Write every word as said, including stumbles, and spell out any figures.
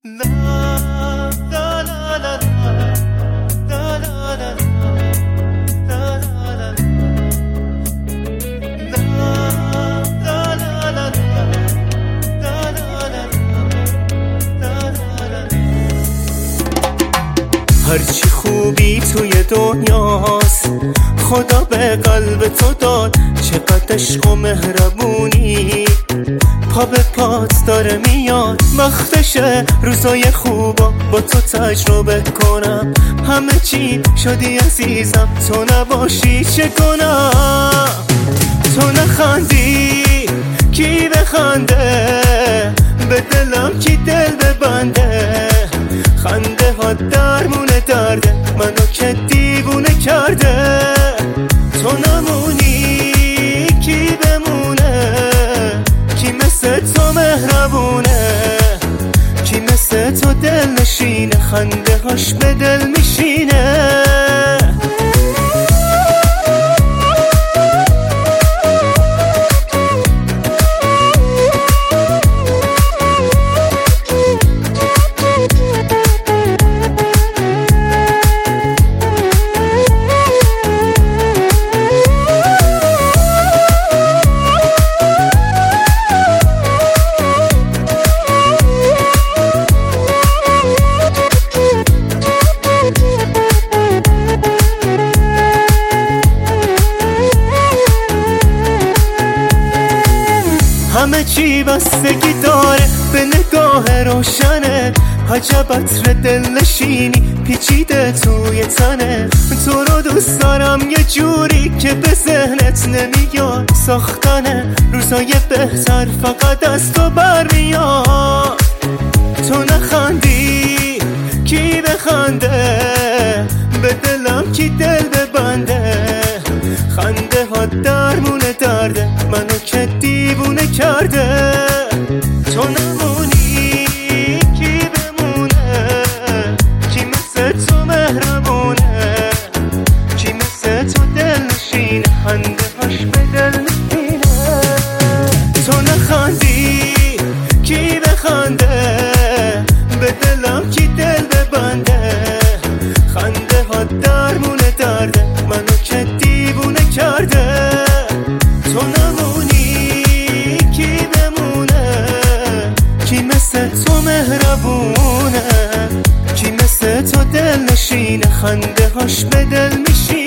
هرچی خوبی توی دنیاست خدا به قلب تو داد، چقدر عشق و مهربونی پا به پات داره میاد. وقتشه روزای خوبا با تو تجربه کنم، همه چی شدی عزیزم، تو نباشی چه کنم؟ تو نخندی کی بخنده، به دلم کی دل ببنده؟ خنده ها درمون درده، منو که دیوونه کرده. تو نمونی کی بمونه، کی مثل تو مهربونه، کی مثل تو دل نشینه، خنده هاش به دل میشینه. همه چی بستگی داره به نگاه روشنه، عجب عطر دل نشینی پیچیده توی تنه. تو رو دوست دارم یه جوری که به ذهنت نمیاد، ساختن روزای بهتر فقط از تو برمیاد. تو نخندی کی بخنده، به دلم کی دل ببنده؟ خنده ها درمون درده، منو که دیوونه کرده. تو نمونی کی بمونه، کی مثل تو مهربونه، کی مثل تو دل نشینه، خنده هاش به دل نشینه. تو نخندی کی بخنده، به دلم کی دل ببنده؟ خنده ها درمون درده، منو که دیوونه کرده. تو نمونی کی بمونه، کی مثل تو مهربونه، کی مثل تو دل نشینه، خنده هاش به دل میشینه.